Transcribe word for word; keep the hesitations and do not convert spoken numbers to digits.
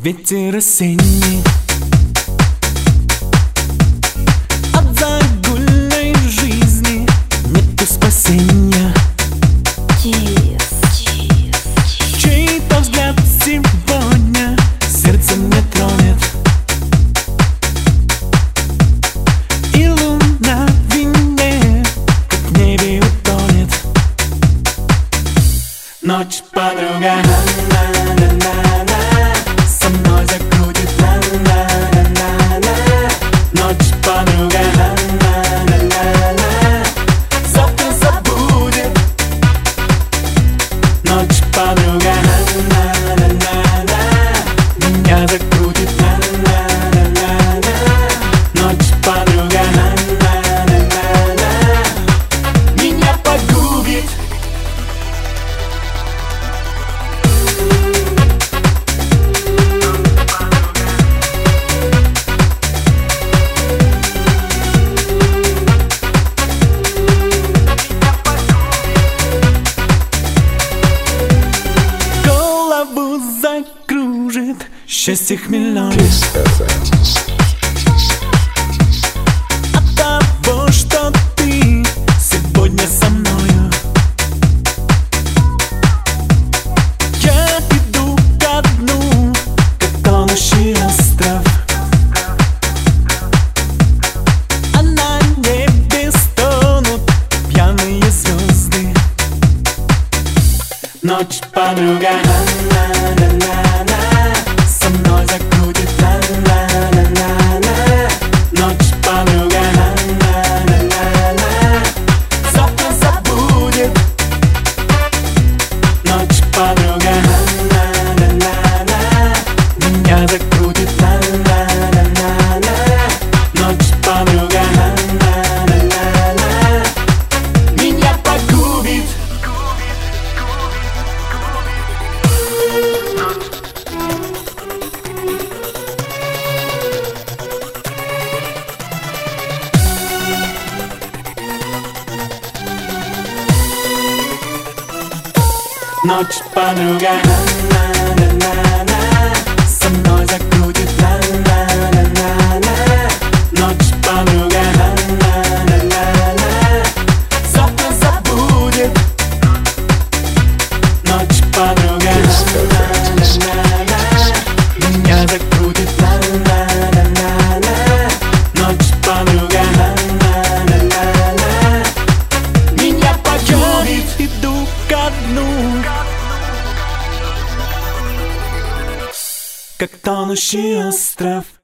ветер осенний. От загульной жизни нету спасения. Чей-то взгляд сегодня сердце мне тронет, и луна в вине, как в небе утонет. Ночь, подруга, на-на-на-на-на, со мной закрутит, на-на-на-на-на. Ночь, подруга, на-на-на-на-на, завтра забудет. Ночь, подруга, на-на-на-на-на, меня закрутит, на-на-на-на-на. Ночь, подруга, на-на-на-на-на, меня погубит. Голову закружит счастье хмельное от того, что ты сегодня со мною. Я иду ко дну, как тонущий остров, а на небе стонут пьяные звезды. Ночь, подруга, на-на-на-на-на, со мной закрутит, на-на-на-на-на. Ночь, подруга, на-на-на-на-на, завтра забудет. Ночь, подруга, на-на-на-на-на, меня закрутит, на-на-на-на-на. Ночь, подруга, на-на-на-на-на, меня погубит. Ночь, подруга, на-на-на-на-на, со мной закрутит, на-на-на-на-на. Ночь, подруга, на-на-на-на-на, завтра забудет. Ночь, подруга, на-на-на-на-на, меня закрутит, на-на-на-на-на. Ночь, подруга, на-на-на-на-на, меня погубит. Иду ко дну, как тонущий остров.